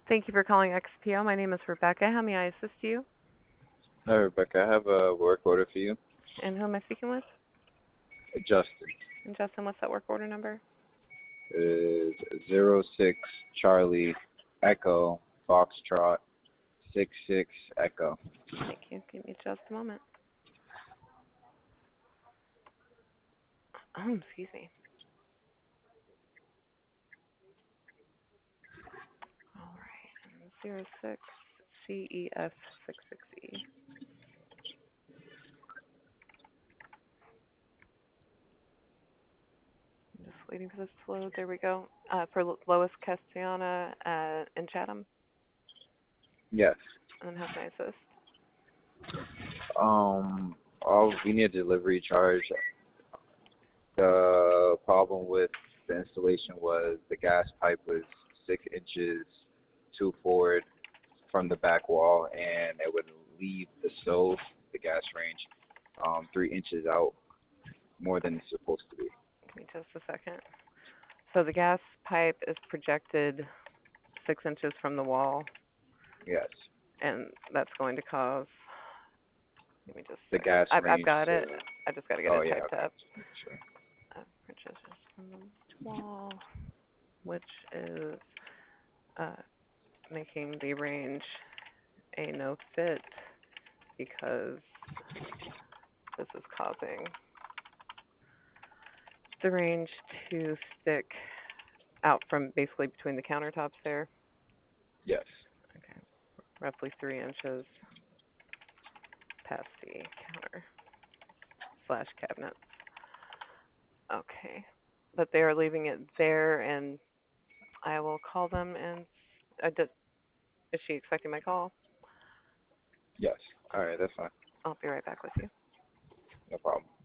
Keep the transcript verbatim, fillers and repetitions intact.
Thank you for calling X P O. My name is Rebecca. How may I assist you? Hi, Rebecca. I have a work order for you. And who am I speaking with? Justin. And Justin, what's that work order number? It is zero six Charlie Echo Foxtrot six six Echo. Thank you. Give me just a moment. Oh, excuse me. All right. And zero six C E F six six E. I'm just waiting for this to load. There we go. Uh, for Lo- Lois Castellana uh, in Chatham. Yes. And then how can I assist? Um. All we need a delivery charge. The problem with the installation was the gas pipe was six inches too forward from the back wall, and it would leave the stove, the gas range, um, three inches out more than it's supposed to be. Give me just a second. So the gas pipe is projected six inches from the wall, Yes. and that's going to cause. Let me just. The gas I've I've range got to. it. I just got to get Oh it yeah. typed Okay. up. Sure. Uh, projected from the wall, which is uh, making the range a no fit because this is causing the range to stick out from basically between the countertops there. Yes. Okay, roughly three inches past the counter slash cabinet. Okay, but they are leaving it there, and I will call them. And uh, did, is she expecting my call? Yes. All right. That's fine. I'll be right back with you. No problem.